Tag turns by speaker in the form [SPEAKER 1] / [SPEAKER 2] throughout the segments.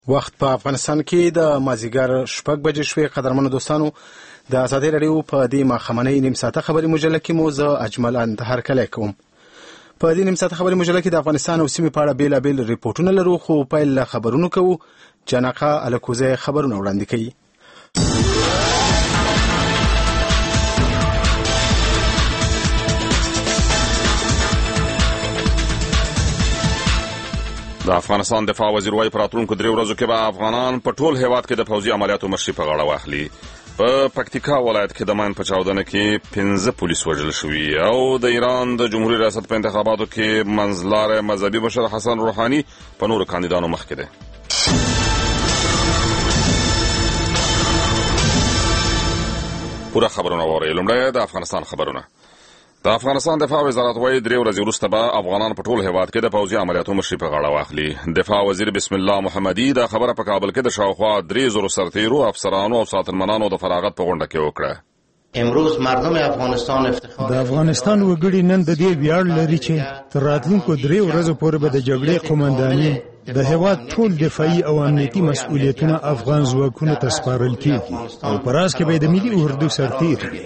[SPEAKER 1] وخت په افغانستان کې د مازیګر 6 بجې شوې. قدرمنو دوستانو، د ازادي رادیو په دې ماښامنۍ نیم ساعته خبري مجله کې مو زه اجمل اندهر کلی کوم. په دې نیم ساعته خبري مجله کې د افغانستان او سیمې په اړه بیلابیل ریپورټونه لرو، خو پیل له خبرونو کوو. جنقه الکوزه خبرونه وړاندې کوي.
[SPEAKER 2] د افغانستان دفاع وزیر وايي په راتلونکو 3 ورځو کې به افغانان په ټول هیواد کې د پوځي عملیاتو مشري په غاړه واخلي. په پکتیکا ولایت کې د ماین په چاودنه کې 15 پولیس وژل شوي او د ایران د جمهوریت ریاست په انتخاباتو کې منځلاره مذهبي مشر حسن روحاني په نورو کاندیدانو مخکې دی. پوره خبرونه واورئ. لومړی د افغانستان خبرونه. د افغانستان دفاع وزارت وايي 3 ورځې وروسته به افغانان په ټول هیواد کې د پوځي عملیاتو مشري په غاړه واخلي. دفاع وزیر بسم الله محمدي دا خبره په کابل کې د شاوخوا 3,000 سرتیرو، افسرانو او ساتنمنانو د فراغت په غونډه کې وکړه.
[SPEAKER 3] امروز مردم افغانستان افتخار
[SPEAKER 4] د افغانستان وګړي نن د دې ویاړ لري چې تر راتلونکو 3 ورځو پورې به د جګړې قومنداني د هیواد ټول دفاعي او امنیتي مسؤلیتونه افغان ځواکونو ته سپارل کیږي او په راز کې به د ملي اردو سرتیر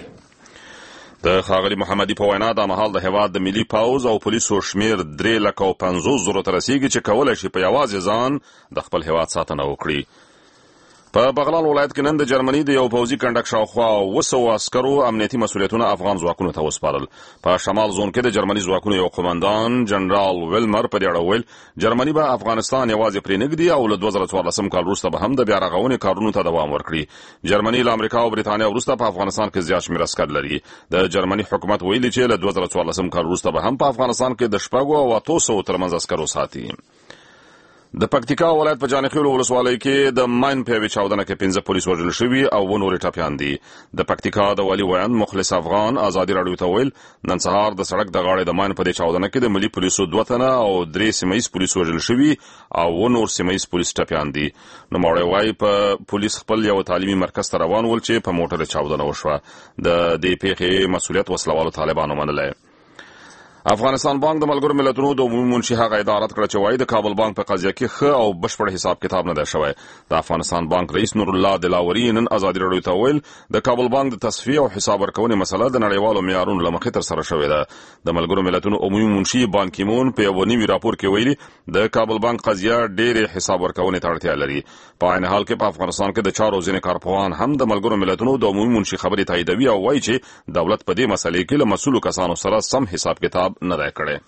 [SPEAKER 2] د ښاغلي محمدي په وینا دا مهال د هیواد د ملي پوځ او پولیسو شمیر 350,000 ته رسیږي چې کولای شي په یوازې ځان د خپل هیواد ساتنه وکړي. په بغلان ولایت کې نن د جرمني د یو پوځي کنډک شاوخوا 200 عسکرو امنیتي مسؤلیتونه افغان ځواکونو ته وسپارل. په شمال زون کې د جرمني ځواکونو یو قومندان جنرال ویلمر په دې اړه ویل جرمني به افغانستان یوازې پرېنږدي او له 2014 کال وروسته به هم د بیا رغونې کارونو ته دوام ورکړي. جرمني له امریکا او برېټانیا وروسته په افغانستان کې زیات شمېر عسکر لري. د جرمني حکومت ویلي چې له 2014 کال وروسته به هم په افغانستان کې د 6 او 800 ترمنځ عسکرو ساتي. د پکتیکا ولایت په جانخیل ولسوالۍ کې د ماین په یوې چاودنه کې 15 پولیس وژل شوي او نور ټپیان دي. د پکتیکا د والي ویاند مخلص افغان ازادي راډیو ته ویل نن سهار د سړک د غاړې د ماین په دې چاودنه کې د ملي پولیسو 2 تنه او 3 سیمه‌ییز پولیس وژل شوي او نور سیمه‌ییز پولیس ټپیان دي. نو مړی وايي په پولیس خپل یو تعلیمي مرکز ته روان ول چې په موټر چاودنه وشوه. د دې پیښې مسؤلیت وسلوالو طالبانو منلی. افغانستان بانک د ملګرو ملتونو د عمومي منشي هغه ادارت کړ چې وايي د کابل بانک په قضیه کې ښه او بشپړ حساب کتاب نه دی شوی. د افغانستان بانک رئیس نور الله دلاوري نن ازادي راډیو ته ویل د کابل بانک د تصفیه او حساب ورکونې مسله د نړیوالو معیارونو له مخې ترسره شوې ده. د ملګرو ملتونو عمومي منشي بان کی مون په یو نوي راپور کې ویلي د کابل بانک قضیه ډېرې حساب ورکونې ته اړتیا لري. په عین حال کې په افغانستان کې د چارو ځینې کارپوهان هم د ملګرو ملتونو د عمومي منشي خبرې تاییدوي او وایي چې دولت په دې مسلې کې له مسؤلو کسانو سره سم حساب کتاب نه دی کړی.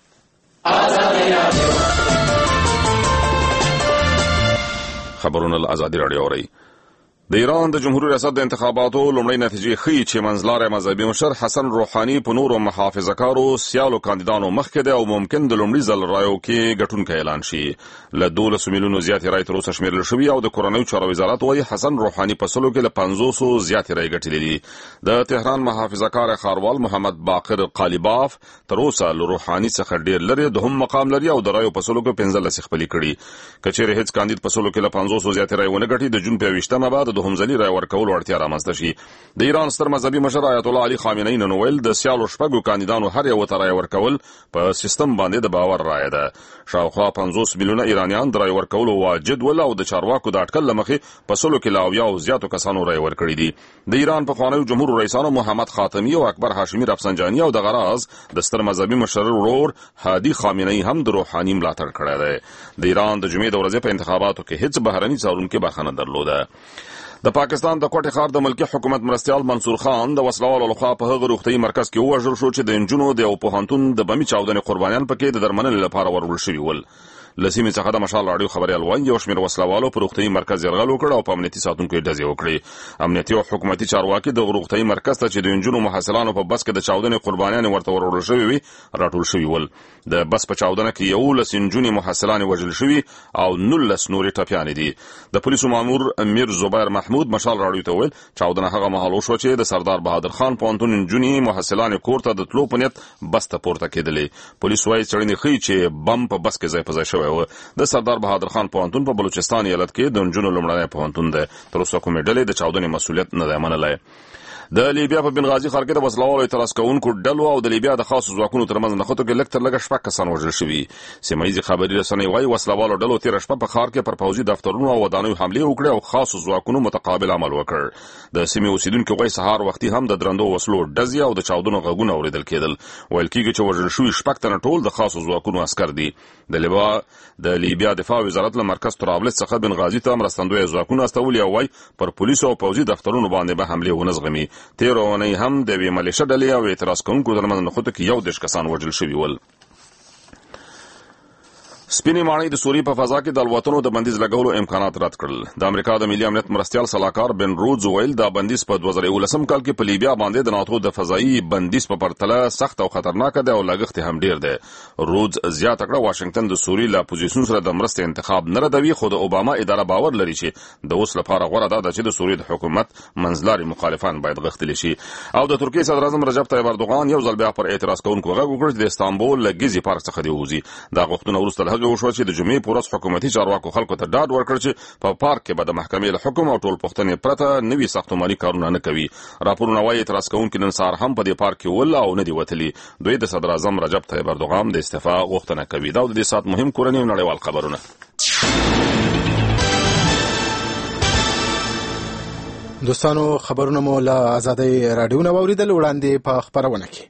[SPEAKER 2] خبرونه له ازادي راډیو اورئ. د ایران د جمهوریت ریاست د انتخاباتو لومړی نتیجې ښیي چې منځلاره مذهبي مشر حسن روحاني په نورو محافظه‌کارو سیالو کاندیدانو مخکې دی او ممکن د لومړي ځل رایو کې ګټونکی اعلان شي. له 12 میلیونو زیاتې رایې تر اوسه شمیرل شوي او د کورنیو چارو وزارت وايي حسن روحاني په سلو کې له 500 زیاتې رایې ګټلې دي. د تهران محافظه‌کار ښاروال محمد باقر قالیباف تر اوسه له روحاني څخه ډېر لري دوهم مقام لري او د رایو په سلو کې 15 خپلې کړي. کچېرې هیڅ کاندید په سلو کې له 500 زیاتې رایې ونه ګټي د جون په 20مه بعد دوهم ځلي رای ورکولو اړتیا رامنځته شي. د ایران ستر مذهبي مشر آیت الله علي خامنه‌ای نن ویل د سیالو 6 کاندیدانو هر یو ته رای ورکول په سیستم باندې د باور رای ده. شاوخوا 50 میلیونه ایرانیان د رای ورکولو واجد ول او د چارواکو د اټکل لمخې په سلو کې لا او زیاتو کسانو رای ورکړي دي. د ایران پخوانیو جمهور رئیسانو محمد خاتمی او اکبر هاشمی رفسنجانی او د غراز د ستر مذهبي مشر ورور هادي خامنه‌ای هم د روحاني ملاتړ کړی دی. د ایران د جمعې د ورځې په انتخاباتو کې هیڅ بهرني څارونکي برخه نه درلوده. د پاکستان د کوټې ښار د ملکی حکومت مرستیال منصور خان د وسلوالو لخوا په هغه روغتیايي مرکز کې ووژل شو چې د انجونو د یو پوهنتون د بمي چاودنې قربانیان پکې د درملنې لپاره ورول شوي ول. له سیمې څخه د مشال راډیو خبریال وايي یو شمېر وسلوالو په روغتیايي مرکز یرغل وکړ او په امنیتي ساتونکو یې ډزې وکړې. امنیتي او حکومتي چارواکي د روغتیايي مرکز ته چې د انجونو محصلانو په بس کې د چاودنې قربانیان ورته ورول شوي وي راټول شوي ول. د بس په چاودنه کې 11 انجونې محصلان وژل شوي او 19 نورې ټپیانې دي. د پولیسو مامور امیر زبیر محمود مشال راډیو ته ویل چاودنه هغه مهال وشوه چې د سردار بهادر خان پوهنتون انجونې محصلان کور ته د تلو په نیت بس ته پورته کېدلې. پولیس وايي څېړنې ښیي چې بم په بس کې ځای په ځای شوی و. د سردار بهادر خان پوهنتون په بلوچستان ایالت کې د انجونو لومړنی پوهنتون دی. تر اوسه کومې ډلې د چاودنې مسؤلیت نه دی منلی. د لیبیا په بنغازي ښار کې د وسلوالو اعتراض کوونکو ډلو او د لیبیا د خاصو ځواکونو ترمنځ نښتو کې لږ تر لږه 6 کسان وژل شوي. سیمه ییزې خبري رسنۍ وايي وسلوالو ډلو تېره شپه په ښار کې پر پوځي دفترونو او ودانیو حملې وکړې او خاصو ځواکونو متقابل عمل وکړ. د سیمې اوسیدونکو وايي سهار وختي هم د درندو وسلو ډزې او د چاودنو غږونه اورېدل کېدل. ویل کېږي چې وژل شوي 6 تنه ټول د خاصو ځواکونو عسکر دي. د لیبیا دفاع وزارت له مرکز طرابلس څخه بنغازي ته مرستندوی ځواکونه استولي او وايي پر پولیسو او پوځي دفترونو باندې به حملې ونه زغمي. تېره اونۍ هم د یوې ملیشه ډلې او اعتراض کوونکو ترمنځ نښتو کې 11 کسان وژل شوي ول. سپینې ماڼۍ د سوریې په فضا کې د الوتنو د بندیز لګولو امکانات رد کړل. د امریکا د ملي امنیت مرستیال سلاکار بن رودز ویل دا بندیز په 2019 کال کې په لیبیا باندې د ناتو د فضایي بندیز په پرتله سخت او خطرناک دی او لګښت هم ډیر دی. رودز زیاته کړه واشنگټن د سوریې له اپوزیسیون سره د مرستې انتخاب نه ردوي، خو د اوباما اداره باور لري چې د اوس لپاره غوره ده چې د سوریې د حکومت منځلاري مخالفان باید غښتلي شي. او د ترکیې صدر اعظم رجب طیب اردوغان یو ځل بیا پر اعتراض کوونکو غږ وکړ چې د استانبول له ګیزي پارک څخه دی ووځي. دا غوښتنه وروسته له هغې وشوه چې د جمعې پورس حکومتي چارواکو خلکو ته ډاډ ورکړ چې په پارک کې به د محکمې له حکم او ټول پوښتنې پرته نوي ساختماني کارونه نه کوي. راپورونه وايي اعتراض کوونکي نن سهار هم په دې پارک کې ول او نه دي وتلي. دوی د صدر اعظم رجب طیب اردوغان د استعفا غوښتنه کوي. دا د دې ساعت مهم کورني او نړیوال خبرونه.
[SPEAKER 1] دوستانو خبرونه مو له آزادۍ رادیو نه واوریدل. وړاندې په خبرونه کې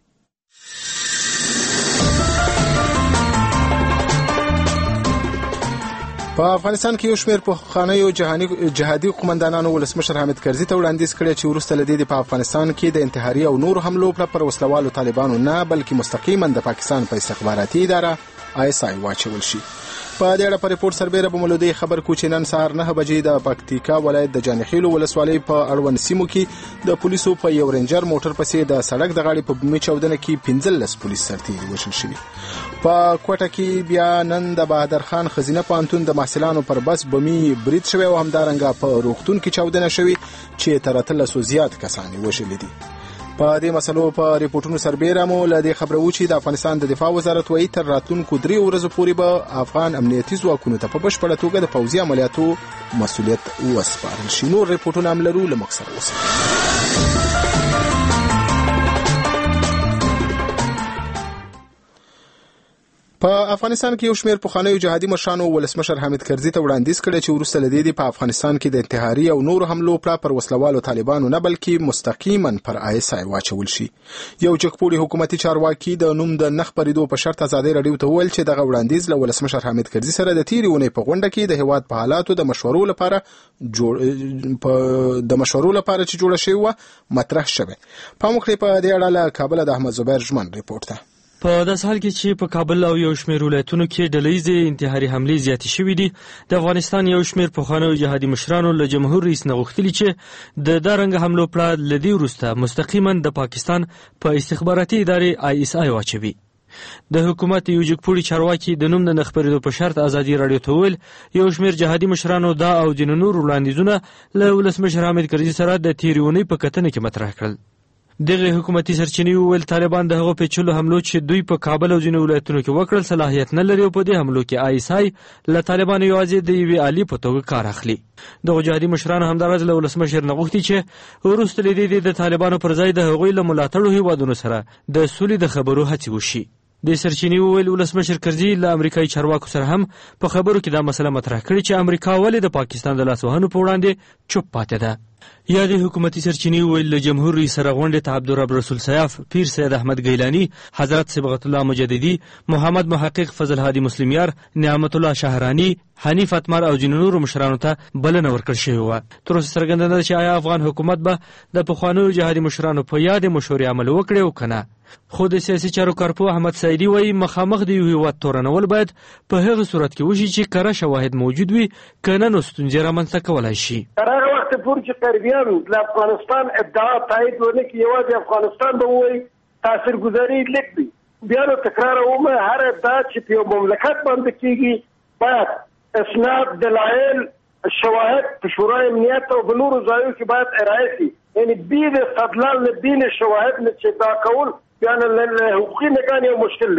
[SPEAKER 1] په افغانستان کې یو شمېر پخوانیو جهادي قومندانانو ولسمشر حامد کرزي ته وړاندیز کړی چې وروسته له دې په افغانستان کې د انتحاري او نورو حملو پر وسلوالو طالبانو نه بلکې مستقیما د پاکستان په استخباراتي اداره ISI واچول شي. په دې اړه په ریپورت سربېره به مولودي خبر کو چې نن سهار 9 بجې د پکتیکا ولایت د جانخیلو ولسوالۍ په اړوند سیمو کې د پولیسو په یو رینجر موټر پسې د سړک د غاړې په بمي چاودنه کې 15 پولیس سرتیري وژل شوي. په کوټه کې بیا نن د بهادر خان خزینه پوهنتون د محصلانو پر بس بمي برید شوی او همدارنګه په روغتون کې چاودنه شوي چې تر 13 زیات کسان وژل دي. په دې مسلو په ریپورتونو سربېره مو له دې خبرو چې د افغانستان د دفاع وزارت وايي تر راتلونکو 3 ورځې پورې به افغان امنیتي ځواکونو ته په بشپړه توګه د پوځي عملیاتو مسؤلیت وسپارل شي. نور ریپورتونه هم لرو، له موږ سره اوسئ. په افغانستان کې یو شمېر پخوانیو جهادي مشرانو ولسمشر حامد کرزي ته وړاندیز کړی چې وروسته له دې په افغانستان کې د انتحاري او نورو حملو پر وسلوالو طالبانو نه بلکې مستقیما پر ISI واچول شي. یو جګپوړي حکومتي چارواکي د نوم د نه خپرېدو په شرط ازادۍ رادیو ته وویل چې دغه وړاندیز له ولسمشر حامد کرزي سره د تېرې اونۍ په غونډه کې د هېواد په حالاتو د مشورو لپاره چې جوړه شوې وه مطرح شوې. پام وکړئ په دې اړه له کابله د احمد زبیر ژمن ریپورت ته.
[SPEAKER 5] په داسې حال کې چې په کابل او یو شمېر ولایتونو کې ډلهییزې انتحاري حملې زیاتې شوې دي، د افغانستان یو شمېر پخوانیو جهادي مشرانو له جمهور رئیس نه غوښتلي چې د دارنګه حملو پړه له دې وروسته مستقیما د پاکستان په استخباراتي ادارې ISI واچوي. د حکومت یو جګپوړي چارواکي د نوم د نه خپرېدو په شرط ازادي رادیو ته وویل یو شمېر جهادي مشرانو دا او د نورو وړاندیزونه له ولسمشر حامد کرزي سره د تېرې اونۍ په کتنه کې مطرح کړل. دغه حکومتي سرچینې وویل طالبان د هغو پیچلو حملو چې دوی په کابل او ځینو ولایتونو کې وکړل صلاحیت نه لري او په دې حملو کې ISI له طالبانو یوازې د یوې آلې په توګه کار اخلي. دغو جهادي مشرانو همداراز له ولسمشر نه غوښتي چې وروسته له دې د طالبانو پر ځای د هغوی له ملاتړو هیوادونو سره د سولې د خبرو هڅې وشي. د سرچینې وویل ولسمشر کرزي له امریکایي چارواکو سره هم په خبرو کې دا مسله مطرح کړې چې امریکا ولې د پاکستان د لاسوهنو په وړاندې چوپ پاتې ده. یا د حکومتي سرچینې وویل له جمهور رئیس سره غونډې ته عبدالرب رسول سیاف، پیر سید احمد گیلانی، حضرت صبغت الله مجددي، محمد محقق فضل هادي مسلمیار، نعمت الله شهرانی، حنیف اتمر او ځینو نورو مشرانو ته بلنه ورکړل شوې وه. تر اوسه څرګنده ده چې آیا افغان حکومت به د پخوانیو جهادي مشرانو په یادې مشورې عمل وکړي او که نه. خو د سیاسي چارو کارپوه احمد سعیدي وایي مخامخ د یو هېواد تورنول باید په هغه صورت کې وشي چې کره شواهد موجود وي، که نه نو ستونزې رامنځته کولی شي.
[SPEAKER 6] پور چې غربیان د افغانستان ادعا تایید ونه کړي یوازې افغانستان به ووایي تاثیرګذاري لیک دی. بیا نو تکراروم هر ادعا چې په یو مملکت باندې کېږي باید اسناد، دلایل، شواهد په شورای امنیت او په نورو ځایو کې باید ارائه شي. یعنی بې د استدلال نه بې له شواهد نه چې ادعا کول بیا له حقوقي نګاه یو مشکل لري.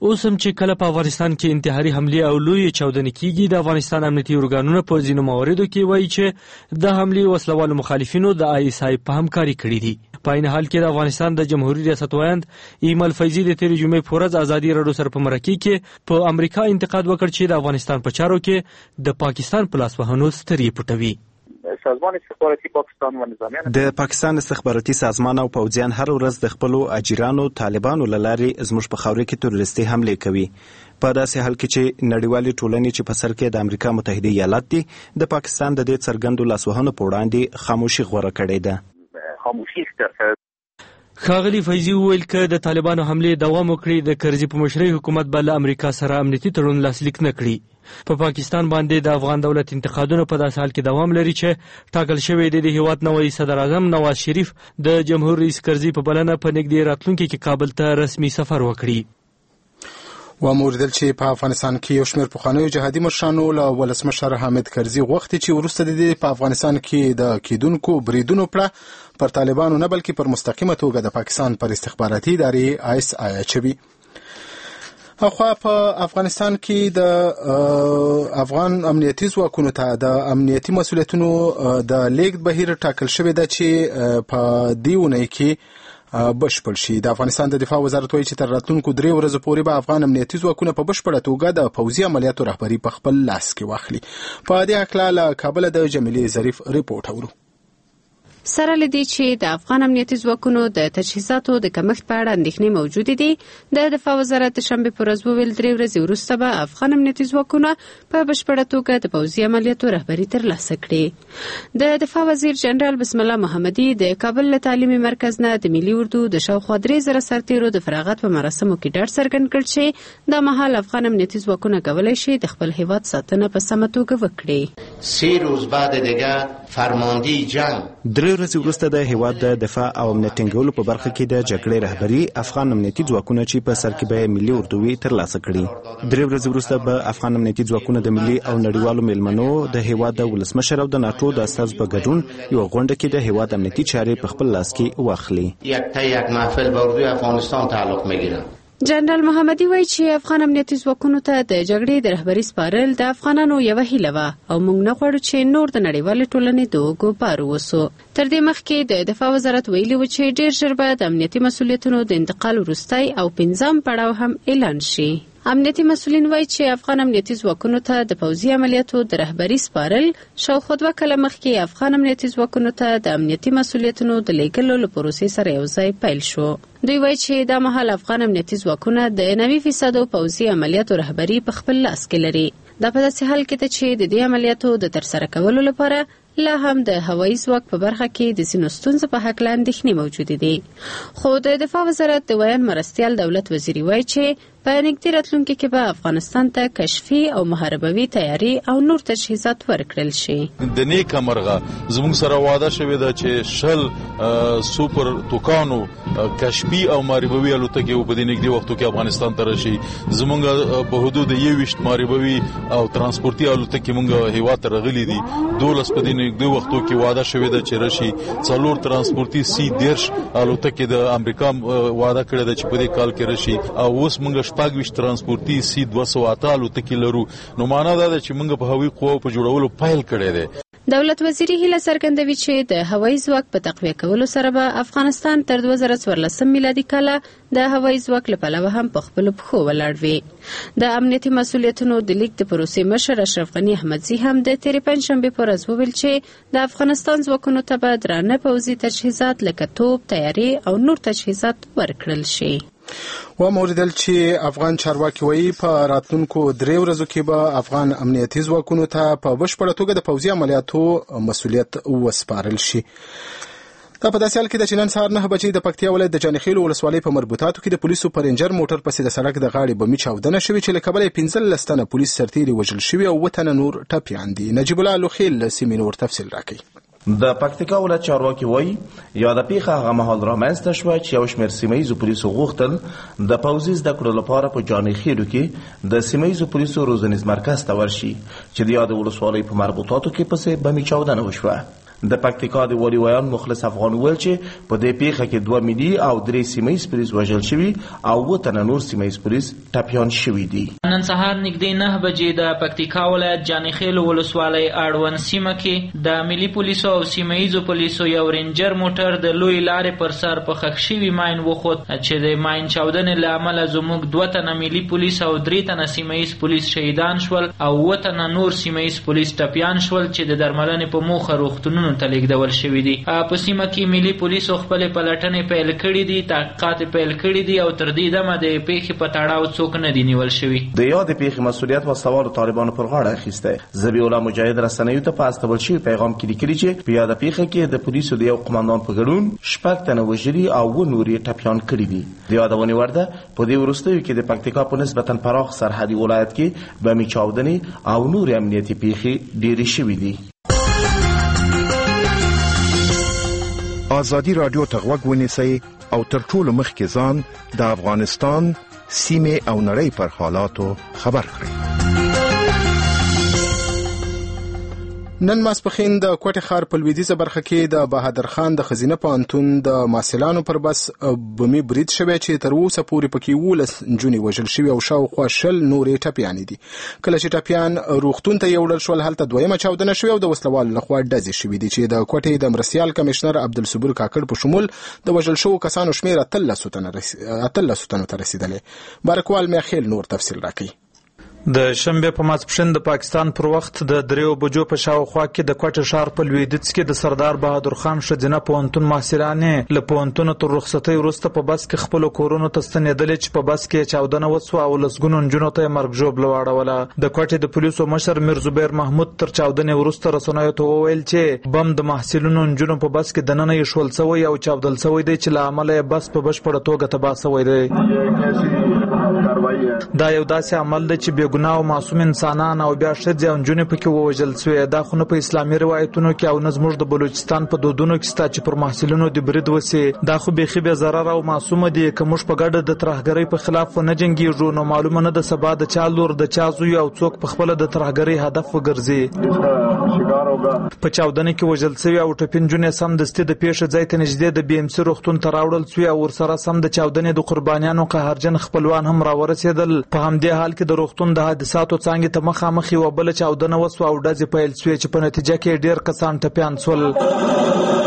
[SPEAKER 5] اوس هم چې کله په افغانستان کې انتحاري حملې او لوی چاودنې کیږي، د افغانستان امنیتي ارګانونه په ځینو مواردو کې وایي چې د حملې وسلوالو مخالفینو د ISI په همکاري کړې دي. په عین حال کې د افغانستان د جمهوریت ریاست وایند ایمل فیضي د تېرې جمعې په ورځ ازادي راډیو سره په مرکه کې په امریکا انتقاد وکړ چې د افغانستان په چارو کې د پاکستان په لاسوهنو سترګې پټوي.
[SPEAKER 7] سازمان استخباراتي پاکستان و نظامیان
[SPEAKER 8] د پاکستان استخباراتي سازمان او پوځیان هر ورځ د خپل اجیرانو طالبانو لارې زموږ په خاور کې تروریستي حملې کوي. په داسې حال کې چې نړیوالې ټولنې چې په سر کې د امریکا متحده ایالات دي، د پاکستان د دې څرګندو لاسوهنو په وړاندې خاموشي غوره کړې ده.
[SPEAKER 5] ښاغلي فیضي وویل که د طالبانو حملې دوام وکړي، د کرزي په مشرۍ حکومت به له امریکا سره امنیتي تړون لاسلیک نه کړي. په پاکستان باندې د افغان دولت انتقادونه په داسې حال کې دوام لري چې ټاکل شوی دی د هیواد نوی صدر اعظم نواز شریف د جمهور رئیس کرزي په بلنه په نږدې راتلونکي کې کابل ته رسمي سفر وکړي.
[SPEAKER 1] وموردل چې په افغانستان کې یو شمېر پخوانیو جهادي مشرانو له ولسمشر حامد کرزي غوښتي چې وروسته د دې په افغانستان کې د کیدونکو بریدونو پړه پر طالبانو نه بلکې پر مستقیمه توګه د پاکستان پر استخباراتي ادارې ISI اچوي. اخوا په افغانستان کې د افغان امنیتي ځواکونو ته د امنیتي مسؤلیتونو د لیږد بهیر ټاکل شوی ده چې په دې اونۍ کې بشپړ شي. د افغانستان د دفاع وزارت وایي چې تر راتلونکو 3 ورځو پورې به افغان امنیتي ځواکونه په بشپړه توګه د پوځي عملیاتو رهبري په خپل لاس کې واخلي. په دې هکله له کابل د جمیلې ظریف ریپورت اورو.
[SPEAKER 9] سره لدی چې د افغان امنیتي ځواکونو د تجهیزاتو د کمښت په اړه اندېښنې موجودې دي، د دفاع وزارت شنبه پر ورځ وویل 3 ورځې وروسته به افغان امنیتي ځواکونه په بشپړه توګه د پوځي عملیاتو رهبري ترلاسه کړي. د دفاع وزیر جنرال بسم الله محمدي د کابل له تعلیمي مرکز نه د ملي اردو د شاوخوا 3000 سرتیرو د فراغت په مراسمو کې ډاډ څرګند کړ چې د مهال افغان امنیتي ځواکونه کولی شي د خپل هیواد ساتنه په سمه توګه وکړي.
[SPEAKER 3] 3 روز بعد دیگه فرماندهی جنگ
[SPEAKER 8] 3 ورځې وروسته د هیواد د دفاع او امنیت ټینګولو په برخه کې د جګړې رهبري افغان امنیتي ځواکونه چې په سر کې به ملي اردوي ترلاسه کړي. 3 ورځې وروسته به افغان امنیتي ځواکونه د ملي او نړیوالو میلمنو د هیواد د ولسمشر او د ناتو د استازو په ګډون یو غونډه کې د هیواد امنیتي چارې په خپل لاس کې واخلي.
[SPEAKER 3] یک محفل به اردوی افغانستان تعلق میگیره.
[SPEAKER 9] جنرال محمدي وایي چې افغان امنیتي ځواکونو ته د جګړې د رهبري سپارل د افغانانو یوه هیله وه او موږ نه غواړو چې نور د نړیوالې ټولنې د اوږو بار ووسو. تر دې مخکې د دفاع وزارت ویلي و چې ډېر ژر به د امنیتي مسؤلیتونو د انتقال وروستی او 5م پړاو هم اعلان شي. امنیتي مسؤلین وایي چې افغان امنیتي ځواکونو ته د پوځي عملیاتو د رهبري سپارل شاوخوا 2 کاله مخکې افغان امنیتي ځواکونو ته د امنیتي مسؤلیتونو د لیږلو له پروسې سره یو ځای پیل شو. دوی وایي چې دا مهال افغان امنیتي ځواکونه د 90% پوځي عملیاتو رهبري په خپل لاس کې لري. دا په داسې حال کې ده چې د دې عملیاتو د ترسره کولو لپاره لا هم د هوایي ځواک په برخه کې د ځینو ستونزو په هکله اندېښنې موجودې دي. خو د دفاع وزارت د ویان مرستیال دولت وزیري وایي چې په نږدې راتلونکي کې به افغانستان ته کشفي او محاربوي تیاری او نور تجهیزات ورکړل شي.
[SPEAKER 10] د نیک مرغه زموږ سره وعده شوې ده چې 10 سوپر توکانو کشفي او محاربوي الوتکې په دې نږدې وختو کې افغانستان ته راشي. زموږ په حدود 21 محاربوي او ترانسپورتي الوتکې موږ هیواد ته راغلي دي. 12 په دې نږدې وختو کې وعده شوې ده چې راشي. 4 ترانسپورتي C-10 الوتکې د امریکا وعده کړې ده چې په دې کال کې راشي. او اوس موږ 15 ترانسپورتي C-208 الوتکې لرو. نو معنا دا ده چې موږ په هوایي قواو په جوړولو پیل کړی دی.
[SPEAKER 9] دولت وزیري هیله څرګندوي چې د هوایي ځواک په تقویه کولو سره به افغانستان تر 2014 میلادي کاله د هوایي ځواک له پلوه هم په خپلو پښو ولاړ وي. د امنیتي مسؤلیتونو د لیک د پروسې مشر اشرف غني احمدزي هم د تېرې پنجشنبې په ورځ وویل چې د افغانستان ځواکونو ته به درانه پوځي تجهیزات لکه توپ، تیاري او نور تجهیزات ورکړل شي.
[SPEAKER 1] وموردل چې افغان چارواکي وایي په راتلونکو 3 ورځو کې به افغان امنیتي ځواکونو ته په بشپړه توګه د پوځي عملیاتو مسؤلیت وسپارل شي. دا په داسې حال کې د نن سهار 9 بجې د پکتیا ولایت د جانخیلو ولسوالۍ په مربوطاتو کې د پولیسو پر رینجر موټر پسې د سړک د غاړې بمي چاودنه شوې چې له کبله 15 تنه پولیس سرتیري وژل شوي او 2 تنه نور ټپیان دي. نجیب الله لوخیل له سیمې نور تفصیل راکوي.
[SPEAKER 11] د پکتیکا ولایت چارواکي وایي یا د پیښه هغه مهال رامنځته شوه چې یو شمېر سیمه ییزو پولیسو غوښتل د پوځي زده کړو لپاره په جانخیلو کې د سیمه ییزو پولیسو روزنیز مرکز ته ورشي چې د یاد ولسوالۍ په مربوطاتو کې پسې بمي چاودنه وشوه. د پکتیکا د والي ویان مخلص افغان ویل چې په دې پیښه کې 2 ملي او 3 سیمه‌ییز پولیس وژل شوي او 7 نور سیمه‌ییز پولیس ټپیان شوي دي.
[SPEAKER 12] نن سهار نږدې 9 بجې د پکتیکا ولایت جانخیل ولسوالۍ اړوند سیمه کې د ملي پولیسو او سیمه‌ییزو پولیسو یو رینجر موټر د لوی لارې پر سر په خښ شوي ماین وخوت چې د ماین چاودنې له امله زموږ 2 تنه ملي پولیس او 3 تنه سیمه‌ییز پولیس شهیدان شول او 7 تنه نور سیمه‌ییز پولیس ټپیان شول چې د درملنې په موخه روغتونونو ته لیږدول شوي دي. په سیمه کې ملي پولیسو خپلې پلټنې پیل کړي دي، تحقیقات پیل کړي دي او تر دې دمه د پیښې په تړاو څوک نه دي نیول شوي.
[SPEAKER 11] د یادې پیښې مسؤلیت وسلوالو طالبانو پر غاړه اخیستی. ذبیح الله مجاهد رسنیو ته په استول شوي پیغام کې لیکلي چې په یاده پیښه کې د پولیسو د یو قماندان په ګډون 6 تنه وژلي او 9 نور یې ټپیان کړي دي. د یادونې وړ ده په دې وروستیو کې د پکتیکا په نسبتا پراخ سرحدي ولایت کې بمي چاودنې او نور امنیتي پیښې ډېرې شوي دي.
[SPEAKER 13] آزادی رادیو ته غوږ ونیسئ او تر ټولو مخکې ځان د افغانستان سیمې او نړۍ پر حالاتو خبر کړئ.
[SPEAKER 1] نن ماسپښین د کوټې ښار په لویدیځه برخه کې د بهادر خان د ښځینه پوهنتون د محصلانو پر بس بمي برید شوی چې تر اوسه پورې پکې 19 نجونې وژل شوي او شاوخوا 20 نورې ټپیانې دي. کله چې ټپیان روغتون ته یوړل شول هلته دویمه چاودنه شوې او د وسلوالو لخوا ډزې شوي دي چې د کوټې د مرستیال کمشنر عبدالصبور کاکړ په شمول د وژل شوو کسانو شمېر 13 تنو ته رسیدلی. بارکوال میخیل نور تفصیل راکوي.
[SPEAKER 14] د شنبه په ماسپښین د پاکستان پر وخت د 3 بجو په شاوخوا کې د کوټه ښار په لویدیځ کې د سردار بهادر خان ښځینه پوهنتون محصلانې له پوهنتون تر رخصتۍ وروسته په بس کې خپل کورونو ته ستنېدلې چې په بس کې چاودنه وسوه او لسګونو نجونو ته مرګ ژوبله واړوله. د کوټې د پولیسو مشر میر زبیر محمود تر چاودنې وروسته رسنیو ته وویل چې بم د محصلینو نجونو په بس کې دننه ایښول شوی او چاودل شوی دی چې له امله یې بس په بشپړه توګه تباه شوی دی. دا یو داسې عمل دی چې بېګناه او معصوم انسانان او بیا ښځې او نجونې پکې ووژل سوې. دا خو نه په اسلامي روایتونو کې او نه زموږ د بلوچستان په دودونو کې شته چې پر محصلینو د برید وسي. دا خو بیخي بې ضرره او معصومه دي. که موږ په ګډه د ترهګرۍ په خلاف ونه جنګېږو نو معلومه نه ده سبا د چا لور د چا زوی او څوک په خپله د ترهګرۍ هدف وګرځي. په چاودنه کې وژل شوي او ټپي نجونې سمدستي د پیښې ځای ته نږدې د بي ام سي روغتون ته راوړل شوي او ورسره سم د چاودنې د قربانیانو قهرجن خپلوان هم راورسېدل. په همدې حال کې د روغتون د حادثاتو څانګې ته مخامخ یوه بله چاودنه وسوه او ډزې پیل شوې چې په نتیجه کې ډېر کسان ټپیان شول.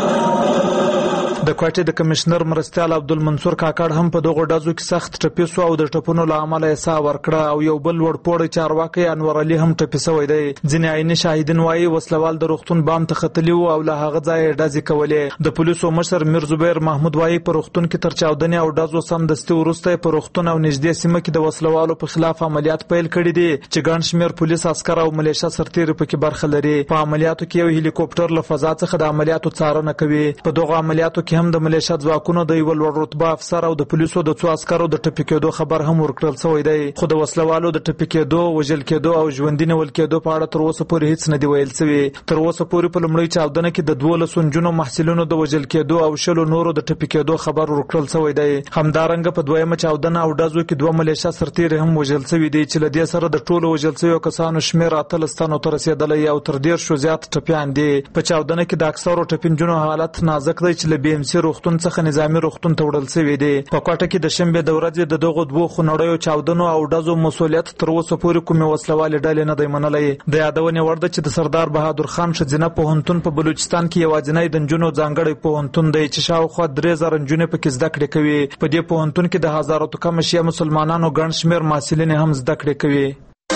[SPEAKER 14] د کوټې د کمشنر مرستیال عبدالمنصور کاکړ هم په دغو ډزو کې سخت ټپي شو او د ټپونو له امله یې ساه ورکړه او یو بل لوړپوړی چارواکی انور علي هم ټپي شوی دی. ځینې عیني شاهدین وایي وسلوال د روغتون بام ته ختلي وو او له هغه ځایه یې ډزې کولې. د پولیسو مشر میر زبیر محمود وایي په روغتون کې تر چاودنې او ډزو سمدستي وروسته یې په روغتون او نږدې سیمه کې د وسلوالو په خلاف عملیات پیل کړي دي چې ګڼ شمېر پولیس عسکر او ملیشه سرتېري پکې برخه لري. په عملیاتو کې یو هلیکوپټر له فضا څخه د عملیاتو څارنه کوي. په دغو عملیاتو کې هم د ملیشه ځواکونو د یو لوړ رتبه افسر او د پولیسو د څو عسکرو د ټپي کېدو خبر هم ورکړل شوی دی. خو د وسلوالو د ټپي کېدو، وژل کېدو او ژوندي نیول کېدو په اړه تر اوسه پورې هیڅ نه دی ویل شوي. تر اوسه پورې په لومړۍ چاودنه کې د 12 نجونو محصلینو د وژل کېدو او 20 نورو د ټپي کېدو خبر ورکړل شوی دی. همدارنګه په دویمه چاودنه او ډزو کې 2 ملیشه سرتېري هم وژل شوي دي چې له دې سره د ټولو وژل شویو کسانو شمېر 13 تنو ته رسېدلی او تر 10 زیات ټپیان دي. په چاودنه کې د اکثرو ټپي نجونو حالت نازک دی چې له بي ام سي روغتون څخه نظامي روغتون ته وړل شوي دي. په کوټه کې د شنبې د ورځې د دغو 2 خونړیو چاودنو او ډزو مسؤلیت تر اوسه پورې کومې وسلوالې ډلې نه دی منلی. د یادونې وړ ده چې د سردار بهادر خان ښځینه پوهنتون په بلوچستان کې یوازینی د نجونو ځانګړی پوهنتون دی چې شاوخوا 3000 نجونې پکې زده کړې کوي. په دې پوهنتون کې د هزارو ته کمه شیعه مسلمانانو ګڼ شمېر محصلینې هم زده کړې کوي.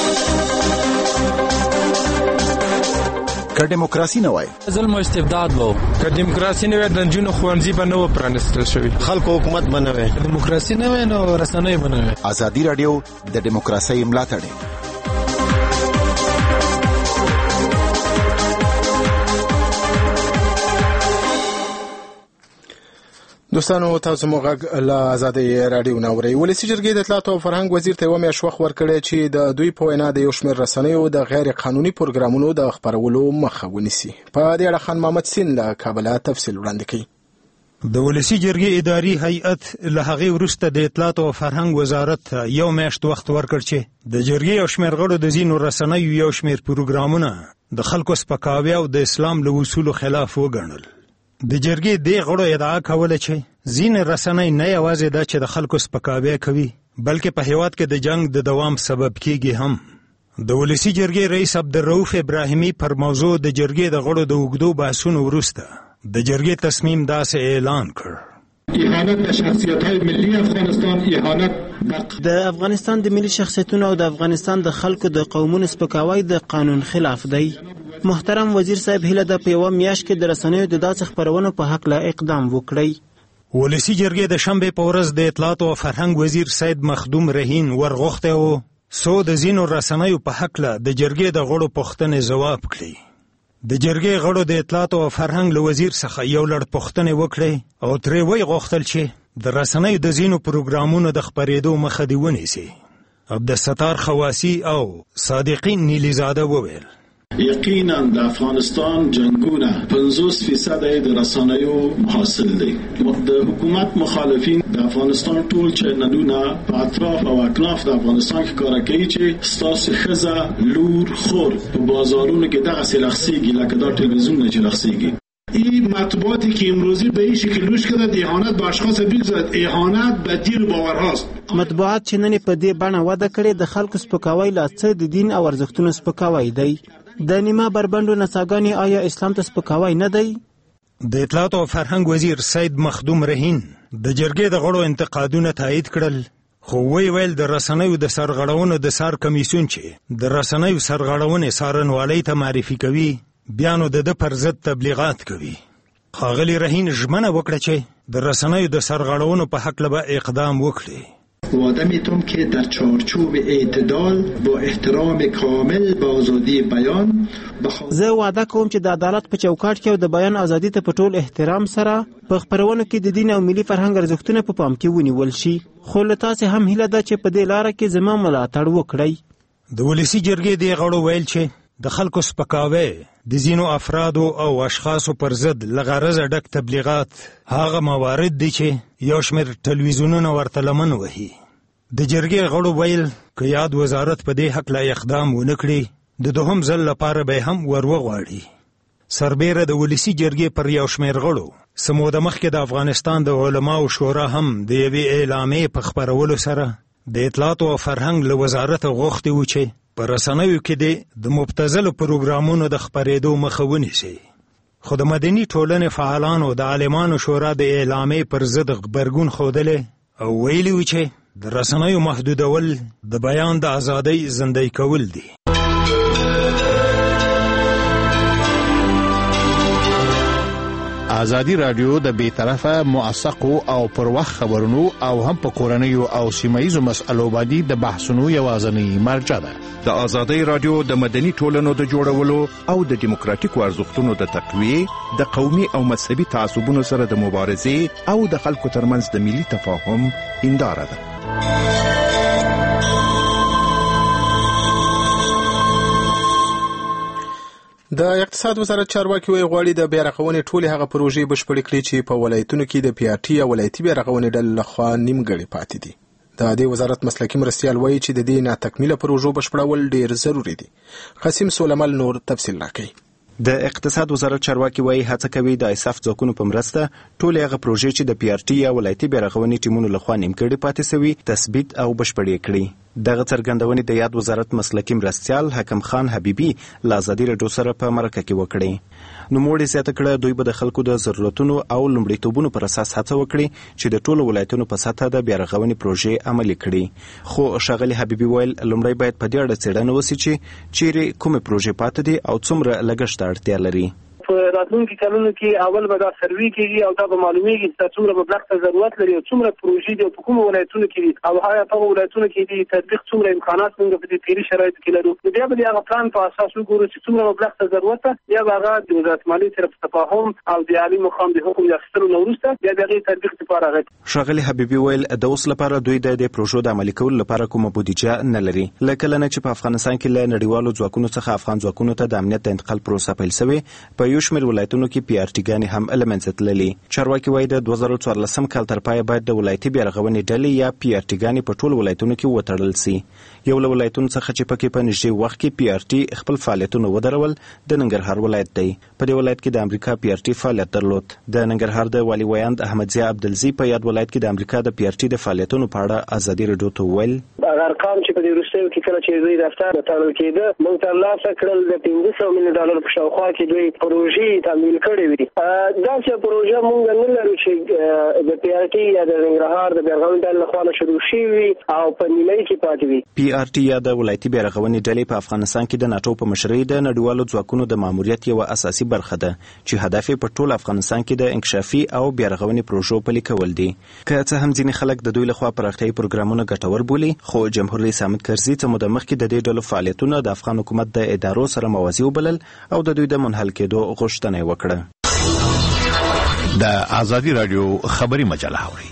[SPEAKER 13] که دیموکراسي نه وای
[SPEAKER 15] ظلم او استبداد وو.
[SPEAKER 16] که دیموکراسي نه وای د نجونو ښوونځي به نه و پرانیستل شوي.
[SPEAKER 15] خلکو حکومت به نه وای. دیموکراسي نه وای نو رسنۍ به نه وای.
[SPEAKER 13] ازادي رادیو د دیموکراسۍ ملاتړ.
[SPEAKER 1] دوستانو تاسو مو غږ له ازادي رادیو ناوري. ولسی جرګې د اطلاعات او فرهنګ وزیر ته یو میاشت وخت ورکړی چې د دوی په وینا د یو شمېر رسنیو د غیر قانوني پروګرامونو د خپرولو مخه ونیسي. په دې اړه خان محمد سین له کابل تفصیل وړاندې کوي.
[SPEAKER 4] د ولسی جرګې اداري هیئت له هغې وروسته د اطلاعات او فرهنګ وزارت ته یو میاشت وخت ورکړ چې د جرګې او شمېر غړو د ځینو رسنیو یو شمېر پروګرامونه د خلکو سپکاوي او د اسلام له اصولو خلاف وګڼل. د جرګې دې غړو ادعا کوله چې ځینې رسنۍ نه یوازې دا چې د خلکو سپکاوی کوي بلکې په هیواد کې د جنگ د دوام سبب کیږي هم. د ولسی جرګې رئیس عبدالرؤف ابراهیمي پر موضوع د جرګې د غړو د اوږدو بحثونو وروسته د جرګې تصمیم داسې اعلان کړ:
[SPEAKER 17] اهانت به شخصیت‌های ملی افغانستان، اهانت
[SPEAKER 18] د افغانستان د ملي شخصیتونو او د افغانستان د خلکو د قومونو سپکاوی د قانون خلاف دی. محترم وزیر صاحب هیله ده په یوه میاشت کې د رسنیو د داسې خپرونو په هکله اقدام وکړئ.
[SPEAKER 4] ولسی جرګې د شنبې په ورځ د اطلاعات او فرهنګ وزیر سید مخدوم رهین ورغوښتی و څو د ځینو رسنیو په هکله د جرګې د غړو پوښتنې ځواب کړي. د جرګې غړو د اطلاعات او فرهنګ له وزیر څخه یو لړ پوښتنې وکړې او ترې ویې غوښتل چې د رسنیو د ځینو پروګرامونو د خپرېدو مخه دې ونیسي. عبدالستار خواسی او صادقین نیلیزاده وویل:
[SPEAKER 17] یقینا د افغانستان جنگونه 50% د رسنیو حاصل دی. د حکومت مخالفین د افغانستان ټول چینلونه په اطراف او اکناف د افغانستان کې کار کوي چې ستاسو ښځه لور خور په بازارونو کې دغه سلخسیږي لکه دا تلویزیون نه چې لخسیږي. این مطبوعاتی که امروزی به این شکل روش کرده د اهانت به اشخاص بگذارد، اهانت به دین باورهاست.
[SPEAKER 18] مطبوعات چې نن په دې بڼه وده کړې د خلکو سپکاوی لا څه د دین او ارزښتونو سپکاوی دی. د نیمه بربنډو نڅاګانې آیا اسلام ته سپکاوی نه دی؟
[SPEAKER 4] د اطلاعات او فرهنګ وزیر سید مخدوم رهین د جرګې د غړو انتقادونه تایید کړل خو ویل د رسنیو د سرغړونو د سار کمیسیون چې د رسنیو سرغړونې څارنوالۍ ته معرفي کوي بیا نو د پر ضد تبلیغات کوي. ښاغلي رهین ژمنه وکړه چې د رسنیو د سرغړونو په هکله به اقدام وکړي.
[SPEAKER 17] وعده میتونم که در چارچوب اعتدال با احترام کامل به آزادی بیان
[SPEAKER 18] زه وعده کوم چې د عدالت په چوکاټ کې او د بیان ازادي ته په ټول احترام سره په خپرونو کې د دین او ملي فرهنګ ارزښتونه په پام کې ونیول شي. خو له تاسې هم هیله ده چې په دې لاره کې زما ملاتړ وکړئ.
[SPEAKER 4] د ولسی جرګې دې غړو ویل چې د خلکو سپکاوی د ځینو افرادو او اشخاصو پر ضد له غرضه ډک تبلیغات هغه موارد دي چې یو شمېر ټلویزیونونه ورته لمن وهي. د جرګې غړو ویل که یاد وزارت په دې هکله اقدام ونه کړي د دوهم ځل لپاره به هم ور وغواړي. سربیره د ولسی جرګې پر یو شمېر غړو څه موده مخکې د افغانستان د علماو شورا هم د یوې اعلامیې په خپرولو سره د اطلاعات او فرهنګ له وزارت غوښتي و چې په رسنیو کې د مبتذلو پروګرامونو د خپرېدو مخه ونیسي. خو د مدني ټولنې فعالانو د عالمانو شورا د اعلامیې پر ضد غبرګون ښودلی او ویلي و چې د رسنیو محدودول د بیان د ازادۍ زندۍ کول دي.
[SPEAKER 19] ازادي رادیو د بیطرفه موثقو او پر وخت خبرونو او هم په کورنیو او سیمایي مسألو باندې د بحثونو یوازنی مرجع ده.
[SPEAKER 13] د ازادي رادیو د مدني ټولنو د جوړولو او د دیموکراتیکو ارزښتونو د تقویه د قومي او مذهبي تعصبونو سره د مبارزې او د خلکو ترمنځ د ملي تفاهم هنداره ده.
[SPEAKER 1] د اقتصاد وزارت چارواکي وایي غواړي د بیارغونې ټولې هغه پروژې بشپړې کړي چې په ولایتونو کې د PRT یا ولایتي بیارغونې ډلې لخوا نیمګړې پاتې دي. د دې وزارت مسلکي مرستیال وایي چې د دې ناتکمیله پروژو بشپړول ډېر ضروري دي. قاسم سولمل نور تفصیل راکوي.
[SPEAKER 8] د اقتصاد وزارت چارواکي وایي هڅه کوي د اساف ځواکونو په مرسته ټولې هغه پروژې چې د PRT یا ولایتي بیارغونې ټیمونو لخوا نیمګړې پاتې شوي تثبیت او بشپړې کړي. دغه څرګندونې د یاد وزارت مسلکي مرستیال حکم خان حبیبي له ازادي راډیو سره په مرکه کې وکړې. نوموړي زیاته کړه دوی به د خلکو د ضرورتونو او لومړیتوبونو پر اساس هڅه وکړي چې د ټولو ولایتونو په سطحه د بیارغونې پروژې عملي کړي. خو ښاغلي حبیبي ویل لومړی باید په دې اړه څېړنه وشي چې چیرې کومې پروژې پاتې دي او څومره لګښت ته اړتیا لري.
[SPEAKER 6] په راتلونکي کلونو کې اول به دا سروي کېږي او دا به معلومیږي چې څومره مبلغ ته ضرورت لري او څومره پروژې دي او په کومو ولایتونو کې دي او هغه په ولایتونو کې دي تطبیق څومره امکانات موږ په دې تیري شرایطو کې لرو. بیا به هغه پلان په اساس وګورو چې څومره مبلغ ته ضرورت ده یا هغه د وزارت مالیې سره په تفاهم او د عالی مقام د حکم د اخیستلو نه وروسته بیا د هغې تطبیق لپاره راغی.
[SPEAKER 8] ښاغلي حبیبي ویل د اوس لپاره دوی د دې پروژو د عملي کولو لپاره کومه بودیجه نه لري. له کله نه چې په افغانستان کې له نړیوالو ځواکونو څخه افغان ځواکونو ته د امنیت د انتقال پروسه پیل شوې په یو یو شمېر ولایتونو کې پی آر ټي ګانې هم له منځه تللي. چارواکي وایي د 2014 کال تر پایه باید د ولایتي بیارغونې ډلې یا پی آر ټي ګانې په ټولو ولایتونو کې وتړل سي. یو له ولایتونو څخه چې پکې په نږدې وخت کې پی آر ټي خپل فعالیتونه ودرول د ننګرهار ولایت دی. په دې ولایت کې د امریکا پی آر ټي فعالیت درلود. د ننګرهار د والي ویاند احمدزی عبدالزی په یاد ولایت کې د امریکا د پی آر ټي د فعالیتونو په اړه ازادي راډیو ته وویل
[SPEAKER 6] ارقام چې په دې وروستیو کې کله چې دوی دفتر تړل کېده موږ ترلاسه کړل د $500 میلیون په شاوخوا کې دوی پروژې تمویل کړې وې. داسې پروژه موږ نه لرو چې د پی آر ټي یا د ننګرهار د بیارغونې ډلې لخوا شروع شوي او په نیمایي کې پاتې وي.
[SPEAKER 8] پی آر ټي یا د ولایتي بیارغونې ډلې په افغانستان کې د ناټو په مشرۍ د نړیوالو ځواکونو د ماموریت یوه اساسي برخه ده چې هدف یې په ټول افغانستان کې د انکشافي او بیارغونې پروژو پلي کول دي. که څه هم ځینې خلک د دوی لخوا پراختیایي پروګرامونه ګټور بولي، خو جمهور رئیس حامد کرزي څه موده مخکې د دې ډلو فعالیتونه د افغان حکومت د ادارو سره موازي وبلل او د دوی د منحل کېدو غوښتنه یې وکړه.
[SPEAKER 19] د ازادي راډیو خبري مجله اوري.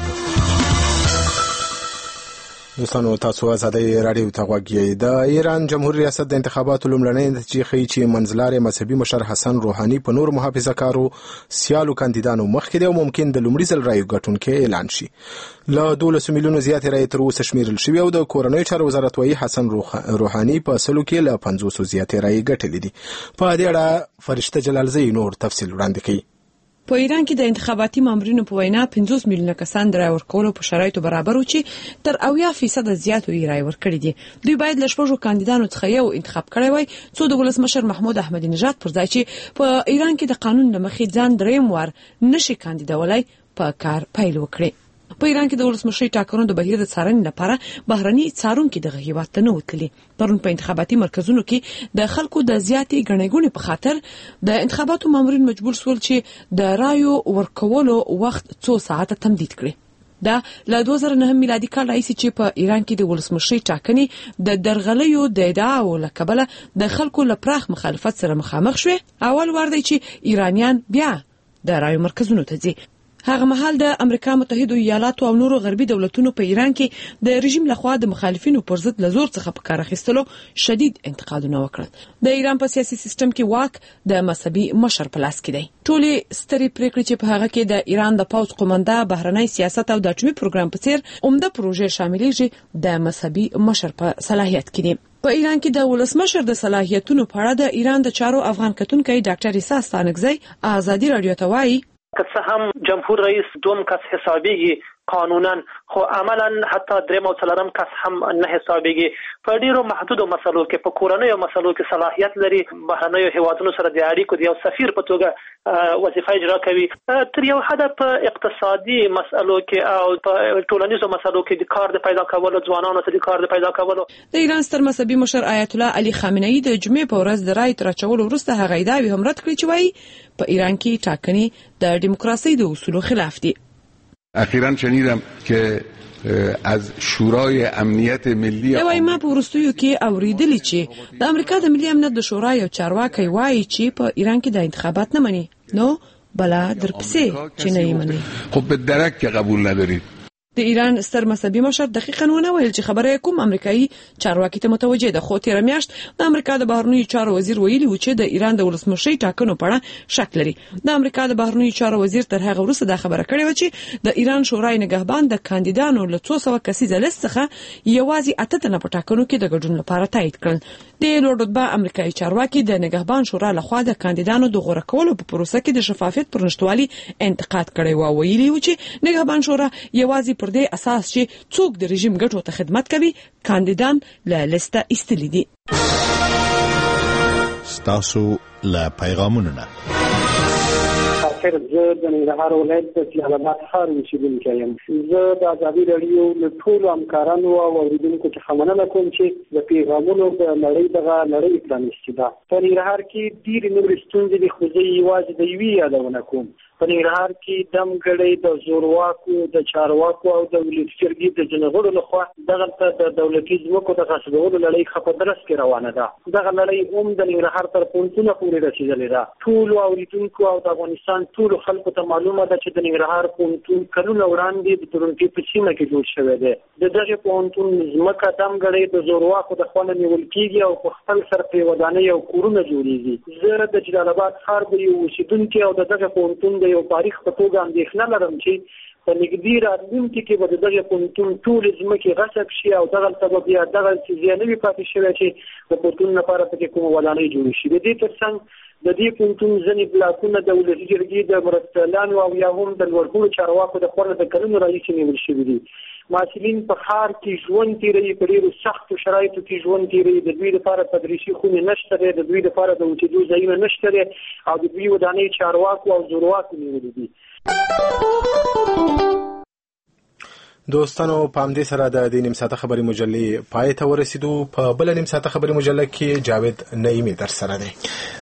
[SPEAKER 1] دوستانو تاسو ازادي راډیو ته غوږ یې. د ایران جمهوریت ریاست د انتخاباتو لومړنۍ نتیجې ښیي چې منځلارې مذهبي مشر حسن روحاني په نور محافظه‌کارو سیالو کاندیدانو مخکې دی او ممکن د لومړي ځل رایې ګټونکی اعلان شي. له 12 میلیونو زیاتې رایې تر اوسه شمیرل شوي او د کورنیو چارو وزارت وایي حسن روحاني په سلو کې له 500 زیاتې رایې ګټلې دي. په دې اړه فرشته جلالزی نور تفصیل وړاندې کوي.
[SPEAKER 20] په ایران کې د انتخاباتي مامورینو په وینا 50 میلیونه کسان د رای ورکولو په شرایطو برابر و چې تر 80% زیاتو یې رای ورکړي دي. دوی باید له شپږو کاندیدانو څخه یو انتخاب کړی وای څو د ولسمشر محمود احمدي نژاد پر ځای چې په ایران کې د قانون له مخې ځان دریم وار نشي کاندیدولای په کار پیل وکړي. په ایران کې د ولسمشر ټاکنو د بهیر د څارنې لپاره بهرني څارونکي دغه هیواد ته نه وتلي. پرون په انتخاباتي مرکزونو کې د خلکو د زیاتې ګڼې ګوڼې په خاطر د انتخاباتو مامورین مجبور شول چې د رایو ورکولو وخت 2 ساعته تمدید کړي. دا له 2009 میلادي کال راهیسې چې په ایران کې د ولسمشر ټاکنې د درغلیو د ادعاو له کبله د خلکو له پراخ مخالفت سره مخامخ شوه. اول وار دی چې ایرانیان بیا د رایو مرکزونو ته ځي. هغه مهال د امریکا متحده ایالاتو او نورو غربي دولتونو په ایران کې د رژیم لخوا د مخالفینو پر ضد له زور څخه په کار اخیستلو شدید انتقادونه وکړل. د ایران په سیاسي سیستم کې واک د مذهبي مشر په لاس کې دی. ټولې سترې پریکړې چې په هغه کې د ایران د پوځ قومنده، بهرنی سیاست او د اټومي پروګرام په څیر عمده پروژې شاملېږي د مذهبي مشر په صلاحیت کې دي. په ایران کې د ولسمشر د صلاحیتونو په اړه د ایران د چارو افغان کتونکي ډاکټر عیسی ستانکزی ازادي راډیو ته وایي
[SPEAKER 21] که څه هم جمهور رئیس دوم کس حسابيږي قانونا، خو عملا حتی دریم او څلورم کس هم نه حسابيږي. په ډیرو محدودو مسلو کې په کورنیو مسلو کې صلاحیت لري. بهرنیو هیوادونو سره د اړیکو د یو سفیر په توګه وظیفه اجرا کوي. تر یو حد په اقتصادي مسلو کې او په ټولنیزو مسلو کې د کار د پیدا کولو، ځوانانو ته د کار د پیدا کولو.
[SPEAKER 20] د ایران ستر مذهبي مشر آیت الله علي خامنه‌ای د جمعې په ورځ د رای تر اچولو وروسته هغه ادعاوې هم رد کړې چې وایي په ایران کې ټاکنې د دیموکراسي د اصولو خلاف دي.
[SPEAKER 22] اخیراً شنیدم که از شورای امنیت ملی
[SPEAKER 20] یوه ما په وروستیو کې اوریدلی چې د امریکا د ملي امنیت د شورا یو چارواکي وایي چې په ایران کې د انتخابات نه مني، نو بلا درپسې چې نه یې مني.
[SPEAKER 22] خب به درک که قبول ندارید.
[SPEAKER 20] د ایران ستر مذهبي مشر دقیقاً ونه ویل چې خبره کوم امریکایي چارواکي ته متوجه ده. خو تیر میاشت د امریکا د بهرنیو چارو وزیر ویلي و چې د ایران د ولسمشر ټاکنو په اړه شک لري. د امریکا د بهرنیو چارو وزیر تر هغه وروسته دا خبره کړې و چې د ایران شورای نگهبان د کاندیدانو له 200 کسیزه لیست څخه یوازې 8 تنه په ټاکنو کې د ګډون لپاره تایید کړل. د لوړ رتبه امریکایي چارواکي د نگهبان شورا لخوا د کاندیدانو د غوړه کولو په پروسه کې د شفافیت پر نشټوالي انتقاد کړی و. ویلي و چې نگهبان شورا یوازې پر دې اساس چې څوک د رژیم ګټو ته خدمت کوي کاندیدان له لیسته ایستلي دي.
[SPEAKER 19] ستاسو له پیغامونو نه
[SPEAKER 23] خیر زه د ننګرهار ولایت د جلال آباد ښار اوسېدونکی یم. زه د ازادي راډیو له ټولو همکارانو او اورېدونکو څخه مننه کوم چې د پیغامونو د نړۍ دغه نړۍ پرانیستې ده. په ننګرهار کې ډېرې نورې ستونزې دي، خو زه یوازې د یوې یادونه کوم. په ننګرهار کې دمګړۍ د زورواکو، د چارواکو او د ولسي جرګې د ځینې لخوا دغلته د دولتي ځمکو د غصبولو لړۍ ښه په درس کې روانه ده. دغه لړۍ هم د ننګرهار تر پوهنتونه پورې رسېدلې ده. ټولو اورېدونکو او د افغانستان ټول خلکو ته معلومه ده چې د ننګرهار پوهنتون کلونه وړاندې د تورنټي په سیمه کې جوړ شوی دی. د دغه پوهنتون ځمکه دمګړې د زورواکو د خوا نه نیول کېږي او په خپل سر پرې ودانۍ او کورونه جوړېږي. زه د جلال آباد ښار د یو اوسېدونکي او د دغه پوهنتون د یو تاریخ په توګه اندېښنه لرم چې په نږدې راتلونکي کې به د دغه پوهنتون ټولې ځمکې غصب شي او دغلته به بیا دغسې ځای نه وي پاتې شوی چې د پوهنتون لپاره پکې کومه ودانۍ جوړې شي. د دې ترڅنګ د دې پوهنتون ځینې بلاکونه د ولسي جرګې د مرستیالانو او یا هم د لوړپوړو چارواکو د خوا نه د کلونو راهیسې نیول شوي دي. محصلین په ښار کې ژوند تېروي، په ډېرو سختو شرایطو کې ژوند تېروي. د دوی لپاره تدریسي خونې نشته دی، د دوی لپاره د اوسېدو ځایونه نشته دی او د دوی ودانۍ چارواکو او زورواکو نیولې دي.
[SPEAKER 1] دوستانو په همدې سره د دې نیم ساعته خبري مجلې پای ته ورسېدو. په بل نیم ساعته خبري مجله کې جاوید نعیمي در سره دی.